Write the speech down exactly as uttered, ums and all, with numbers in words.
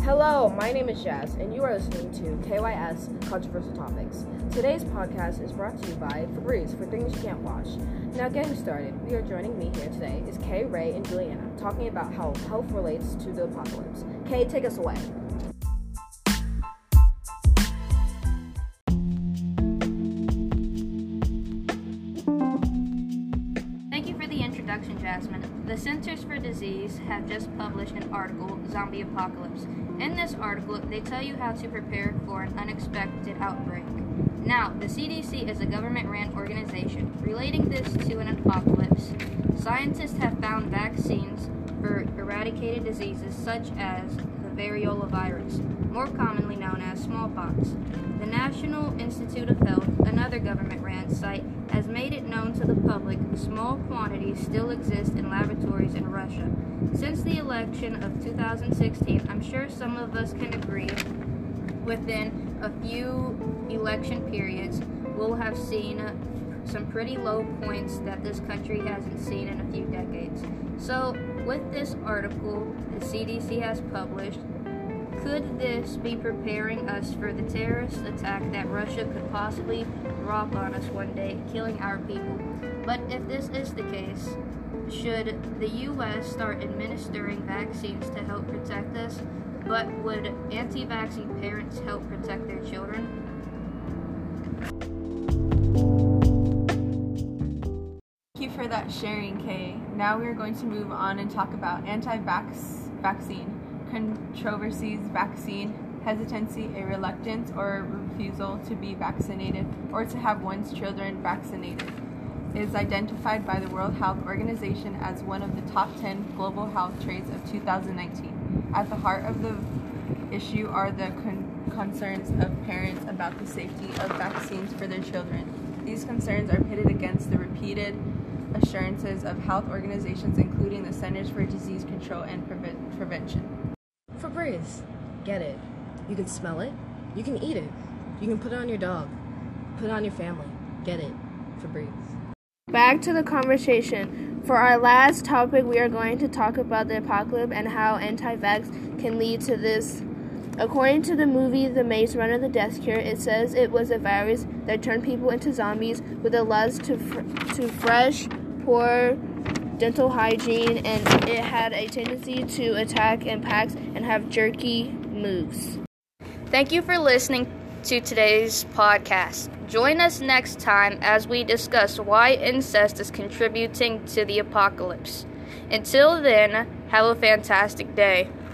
Hello, my name is Jazz, and you are listening to K Y S Controversial Topics. Today's podcast is brought to you by Febreze for things you can't wash. Now, getting started, we are joining me here today is Kay, Ray, and Juliana, talking about how health relates to the apocalypse. Kay, take us away. Introduction, Jasmine. The Centers for Disease have just published an article, Zombie Apocalypse. In this article, they tell you how to prepare for an unexpected outbreak. Now, the C D C is a government-ran organization. Relating this to an apocalypse, scientists have found vaccines for eradicated diseases such as the variola virus, more commonly known as smallpox. The National Institute of Health, another government-ran site, has made it known to the public small quantities still exist in laboratories in Russia. Since the election of two thousand sixteen, I'm sure some of us can agree within a few election periods we'll have seen some pretty low points that this country hasn't seen in a few decades. So, with this article the C D C has published, could this be preparing us for the terrorist attack that Russia could possibly drop on us one day, killing our people? But if this is the case, should the U S start administering vaccines to help protect us? But would anti-vaccine parents help protect their children? Thank you for that sharing, Kay. Now we are going to move on and talk about anti-vax vaccine controversies, vaccine hesitancy, a reluctance or a refusal to be vaccinated or to have one's children vaccinated. It is identified by the World Health Organization as one of the top ten global health traits of two thousand nineteen. At the heart of the issue are the con- concerns of parents about the safety of vaccines for their children. These concerns are pitted against the repeated assurances of health organizations, including the Centers for Disease Control and Preve- Prevention. Febreze. Get it. You can smell it. You can eat it. You can put it on your dog. Put it on your family. Get it. Febreze. Back to the conversation. For our last topic, we are going to talk about the apocalypse and how anti-vax can lead to this. According to the movie The Maze Runner: The Death Cure, it says it was a virus that turned people into zombies with a lust to fr- to fresh, poor dental hygiene, and it had a tendency to attack in packs and have jerky moves. Thank you for listening to today's podcast. Join us next time as we discuss why incest is contributing to the apocalypse. Until then, have a fantastic day.